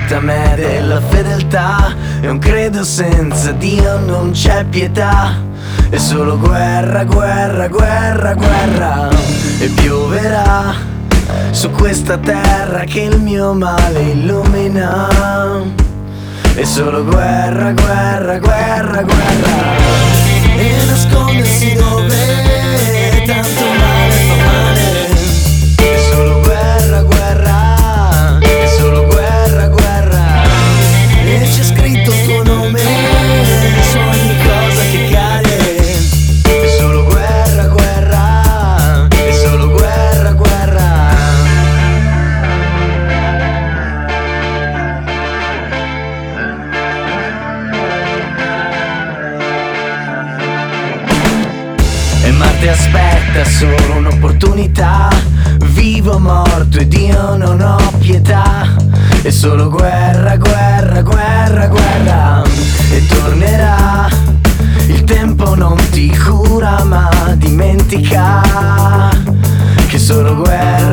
aspetta me della fedeltà. È un credo senza Dio, non c'è pietà. È solo guerra, guerra, guerra, guerra. E pioverà su questa terra che il mio male illumina. È solo guerra, guerra, guerra, guerra. E nascondersi dove tanto male fa male. È solo guerra, guerra. È solo guerra, guerra. E c'è scritto il tuo nome su ogni cosa che cade. È solo guerra, guerra. È solo guerra, guerra. E Marte aspetta solo un'opportunità. Vivo, morto ed io non ho pietà. È solo guerra, guerra, guerra, guerra. E tornerà. Il tempo non ti cura ma dimentica che solo guerra.